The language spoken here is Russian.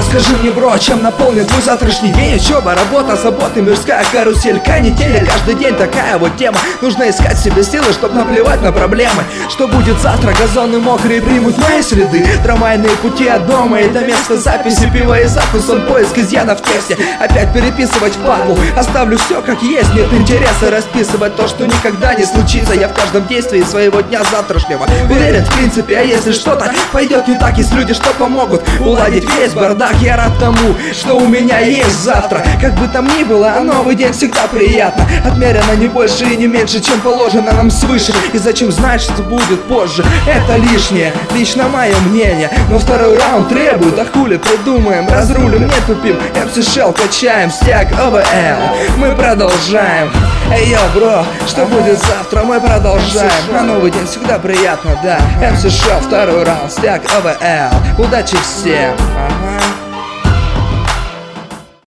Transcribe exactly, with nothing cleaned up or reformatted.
скажи мне, бро, чем наполнит твой завтрашний день? Учеба, работа, заботы, мирская карусель, канитель. Каждый день такая вот тема. Нужно искать в себе силы, чтоб наплевать на проблемы. Что будет завтра? Газоны мокрые примут мои следы. Трамвайные пути от дома и до места записи. Пиво и закус, он поиск изъяна в тексте. Опять переписывать падлу. Оставлю все как есть, нет интереса расписывать то, что никогда не случится. Я в каждом действии своего дня завтрашнего уверен в принципе, а если что-то пойдет не так, есть люди, что помогут уладить весь бардак. Я рад тому, что у меня есть завтра. Как бы там ни было, а новый день всегда приятно. Отмерено не больше и не меньше, чем положено нам свыше. И зачем знать, что будет позже, это лишнее, лично мое мнение. Но второй раунд требует, а хули придумаем, разрулим, не тупим, эм си Shell качаем, стяг о вэ эл. Мы продолжаем. Эй, йо, бро, что будет завтра, мы продолжаем. На новый день всегда приятно, да. эм си Shell, второй раунд, стяг о вэ эл. Удачи всем.